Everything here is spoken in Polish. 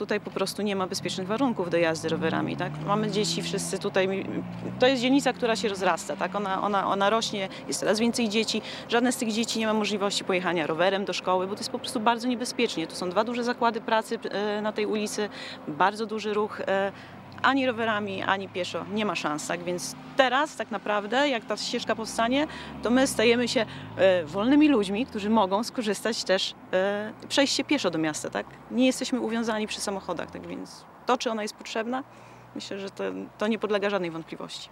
Tutaj po prostu nie ma bezpiecznych warunków do jazdy rowerami, tak? Mamy dzieci wszyscy tutaj, to jest dzielnica, która się rozrasta, tak? Ona rośnie, jest coraz więcej dzieci. Żadne z tych dzieci nie ma możliwości pojechania rowerem do szkoły, bo to jest po prostu bardzo niebezpiecznie. Tu są dwa duże zakłady pracy na tej ulicy, bardzo duży ruch. Ani rowerami, ani pieszo nie ma szans, tak? Więc teraz tak naprawdę, jak ta ścieżka powstanie, to my stajemy się wolnymi ludźmi, którzy mogą skorzystać też, przejść się pieszo do miasta, tak? Nie jesteśmy uwiązani przy samochodach, tak więc to, czy ona jest potrzebna, myślę, że to nie podlega żadnej wątpliwości.